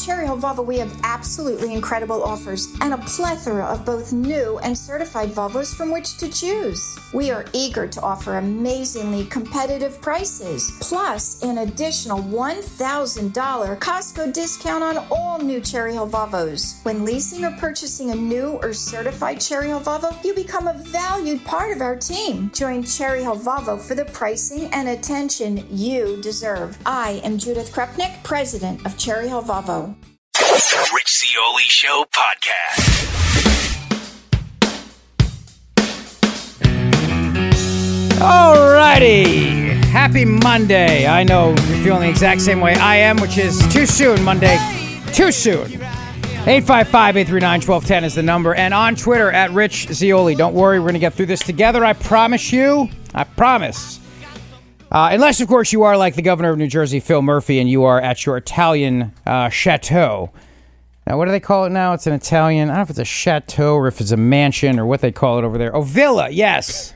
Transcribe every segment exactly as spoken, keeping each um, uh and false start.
Cherry Hill Volvo, we have absolutely incredible offers and a plethora of both new and certified Volvos from which to choose. We are eager to offer amazingly competitive prices, plus an additional one thousand dollars Costco discount on all new Cherry Hill Volvos. When leasing or purchasing a new or certified Cherry Hill Volvo, you become a valued part of our team. Join Cherry Hill Volvo for the pricing and attention you deserve. I am Judith Krupnick, president of Cherry Hill Volvo. The Rich Zeoli Show podcast. Alrighty, happy Monday. I know you're feeling the exact same way I am, which is too soon, Monday. Too soon. eight five five, eight three nine, one two one zero is the number. And on Twitter, at Rich Zeoli. Don't worry, we're going to get through this together. I promise you. I promise. Uh, unless, of course, you are like the governor of New Jersey, Phil Murphy, and you are at your Italian uh, chateau. Now, what do they call it now? It's an Italian. I don't know if it's a chateau or if it's a mansion or what they call it over there. Oh, villa. Yes.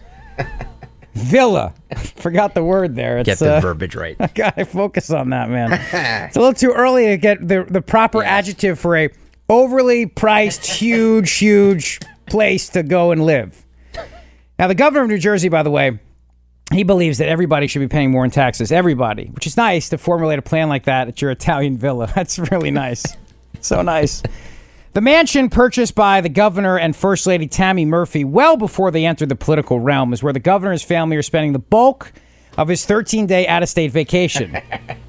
Villa. Forgot the word there. It's, get the uh, verbiage right. I gotta focus on that, man. It's a little too early to get the the proper yes. adjective for a overly priced, huge, huge place to go and live. Now, the governor of New Jersey, by the way, he believes that everybody should be paying more in taxes. Everybody. Which is nice to formulate a plan like that at your Italian villa. That's really nice. So nice. The mansion purchased by the governor and First Lady Tammy Murphy well before they entered the political realm is where the governor and his family are spending the bulk of his thirteen-day out-of-state vacation.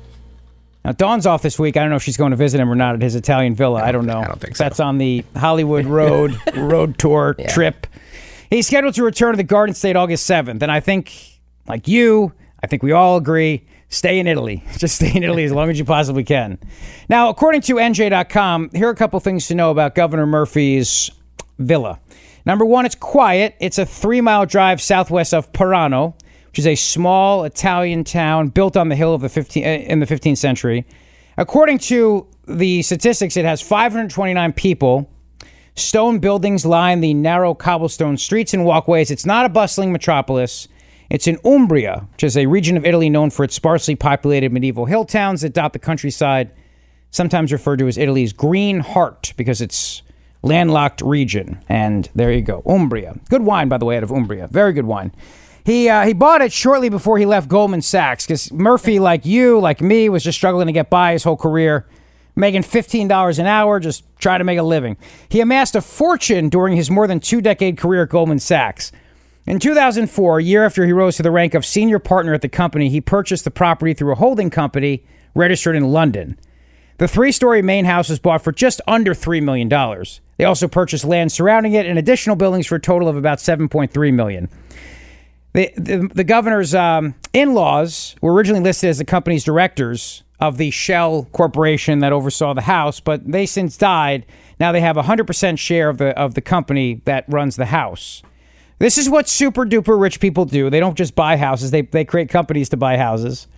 Now, Dawn's off this week. I don't know if she's going to visit him or not at his Italian villa. I don't know. I don't think so. That's on the Hollywood Road road tour yeah. trip. He's scheduled to return to the Garden State August seventh, and I think, like you, I think we all agree, stay in Italy. Just stay in Italy as long as you possibly can. Now, according to N J dot com, here are a couple things to know about Governor Murphy's villa. Number one, it's quiet. It's a three-mile drive southwest of Parano, which is a small Italian town built on the hill of the fifteenth, in the fifteenth century. According to the statistics, it has five hundred twenty-nine people. Stone buildings line the narrow cobblestone streets and walkways. It's not a bustling metropolis. It's in Umbria, which is a region of Italy known for its sparsely populated medieval hill towns that dot the countryside, sometimes referred to as Italy's Green Heart because it's landlocked region. And there you go, Umbria. Good wine, by the way, out of Umbria. Very good wine. He uh, he bought it shortly before he left Goldman Sachs because Murphy, like you, like me, was just struggling to get by his whole career, making fifteen dollars an hour, just trying to make a living. He amassed a fortune during his more than two-decade career at Goldman Sachs. In two thousand four, a year after he rose to the rank of senior partner at the company, he purchased the property through a holding company registered in London. The three-story main house was bought for just under three million dollars. They also purchased land surrounding it and additional buildings for a total of about seven point three million dollars. The, the, the governor's um, in-laws were originally listed as the company's directors of the Shell Corporation that oversaw the house, but they since died. Now they have a one hundred percent share of the of the company that runs the house. This is what super duper rich people do. They don't just buy houses. They they create companies to buy houses.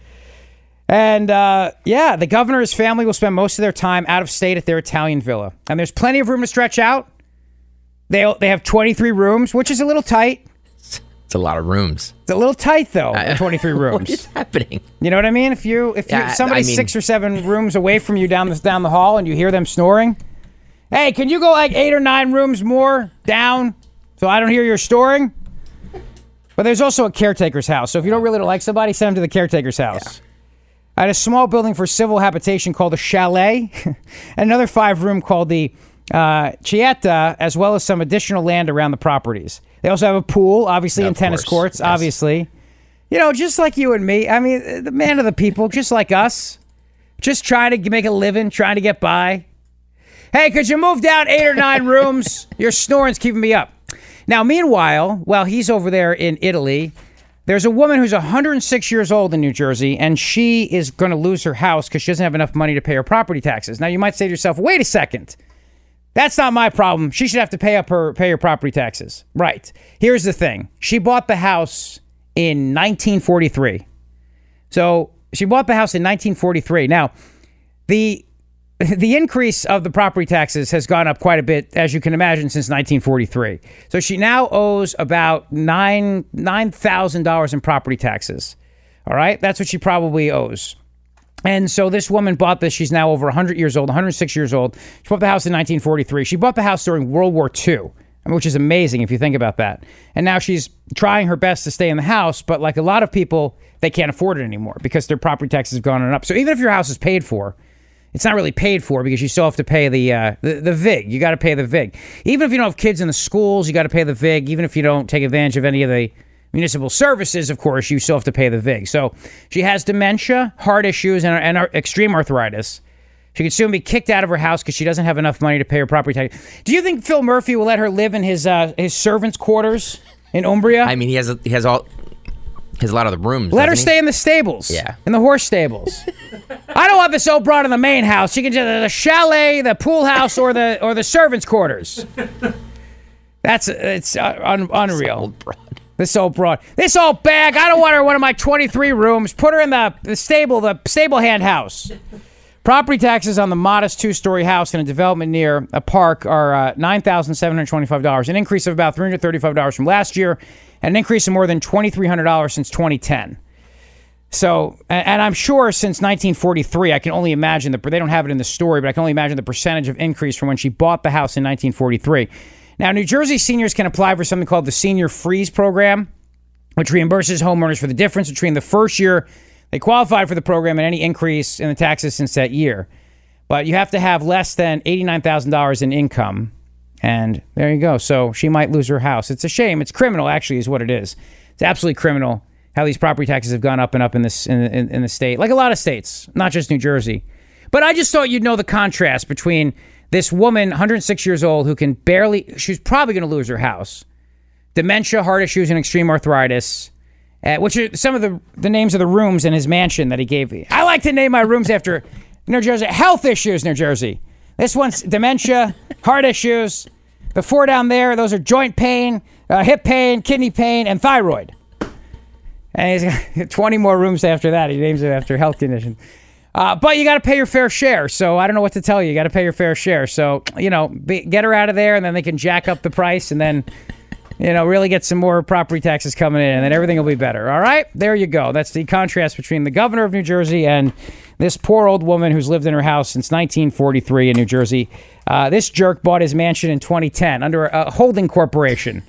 And uh, yeah, the governor's family will spend most of their time out of state at their Italian villa. And there's plenty of room to stretch out. They they have twenty-three rooms, which is a little tight. It's a lot of rooms. It's a little tight though, uh, twenty-three rooms. What is happening? You know what I mean? If you if you yeah, somebody's I mean, six or seven rooms away from you down the down the hall and you hear them snoring, hey, can you go like eight or nine rooms more down? So I don't hear your snoring. But there's also a caretaker's house. So if you don't really like somebody, send them to the caretaker's house. Yeah. I had a small building for civil habitation called the Chalet, another five-room called the uh, Chieta, as well as some additional land around the properties. They also have a pool, obviously, and tennis course. courts, yes. obviously. You know, just like you and me. I mean, the man of the people, just like us. Just trying to make a living, trying to get by. Hey, could you move down eight or nine rooms? Your snoring's keeping me up. Now, meanwhile, while he's over there in Italy, there's a woman who's one hundred six years old in New Jersey, and she is going to lose her house because she doesn't have enough money to pay her property taxes. Now, you might say to yourself, wait a second. That's not my problem. She should have to pay up her pay her property taxes. Right. Here's the thing. She bought the house in nineteen forty-three. So she bought the house in nineteen forty-three. Now, the the increase of the property taxes has gone up quite a bit, as you can imagine, since nineteen forty-three. So she now owes about nine nine thousand dollars in property taxes. All right, that's what she probably owes. And so this woman bought this. She's now over one hundred years old, one hundred six years old. She bought the house in nineteen forty-three. She bought the house during World War Two, which is amazing if you think about that. And now she's trying her best to stay in the house, but like a lot of people, they can't afford it anymore because their property taxes have gone up. So even if your house is paid for, it's not really paid for because you still have to pay the uh, the, the V I G. You got to pay the V I G. Even if you don't have kids in the schools, you got to pay the V I G. Even if you don't take advantage of any of the municipal services, of course, you still have to pay the V I G. So she has dementia, heart issues, and, and extreme arthritis. She could soon be kicked out of her house because she doesn't have enough money to pay her property tax. Do you think Phil Murphy will let her live in his uh, his servants' quarters in Umbria? I mean, he has a, he has all he has a lot of the rooms. Let her he? stay in the stables. Yeah, in the horse stables. I don't want this old broad in the main house. She can just the chalet, the pool house, or the or the servants' quarters. That's it's uh, un, unreal. Old broad. This old broad. This old bag. I don't want her in one of my twenty-three rooms. Put her in the, the stable, the stable hand house. Property taxes on the modest two-story house in a development near a park are uh, nine thousand seven hundred twenty-five dollars, an increase of about three hundred thirty-five dollars from last year, and an increase of more than twenty-three hundred dollars since twenty ten. So, and, and I'm sure since nineteen forty-three, I can only imagine, the, they don't have it in the story, but I can only imagine the percentage of increase from when she bought the house in nineteen forty-three. Now, New Jersey seniors can apply for something called the Senior Freeze Program, which reimburses homeowners for the difference between the first year they qualified for the program and any increase in the taxes since that year. But you have to have less than eighty-nine thousand dollars in income. And there you go. So she might lose her house. It's a shame. It's criminal, actually, is what it is. It's absolutely criminal how these property taxes have gone up and up in this in, in, in the state. Like a lot of states, not just New Jersey. But I just thought you'd know the contrast between this woman, one hundred six years old, who can barely, she's probably going to lose her house. Dementia, heart issues, and extreme arthritis, uh, which are some of the, the names of the rooms in his mansion that he gave me. I like to name my rooms after New Jersey. Health issues, New Jersey. This one's dementia, heart issues. The four down there, those are joint pain, uh, hip pain, kidney pain, and thyroid. And he's got twenty more rooms after that. He names it after health conditions. Uh, but you got to pay your fair share. So I don't know what to tell you. You got to pay your fair share. So, you know, be, get her out of there, and then they can jack up the price, and then, you know, really get some more property taxes coming in, and then everything will be better. All right? There you go. That's the contrast between the governor of New Jersey and this poor old woman who's lived in her house since nineteen forty-three in New Jersey. Uh, this jerk bought his mansion in twenty ten under a holding corporation.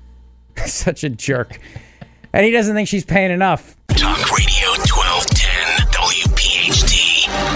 Such a jerk. And he doesn't think she's paying enough. Talk Radio twelve ten W P H T.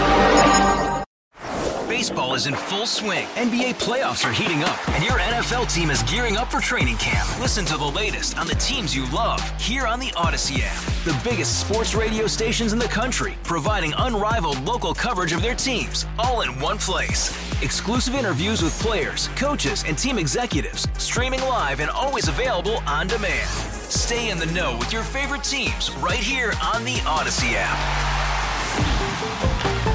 Baseball is in full swing. N B A playoffs are heating up, and your N F L team is gearing up for training camp. Listen to the latest on the teams you love here on the Odyssey app. The biggest sports radio stations in the country, providing unrivaled local coverage of their teams, all in one place. Exclusive interviews with players, coaches, and team executives, streaming live and always available on demand. Stay in the know with your favorite teams right here on the Odyssey app.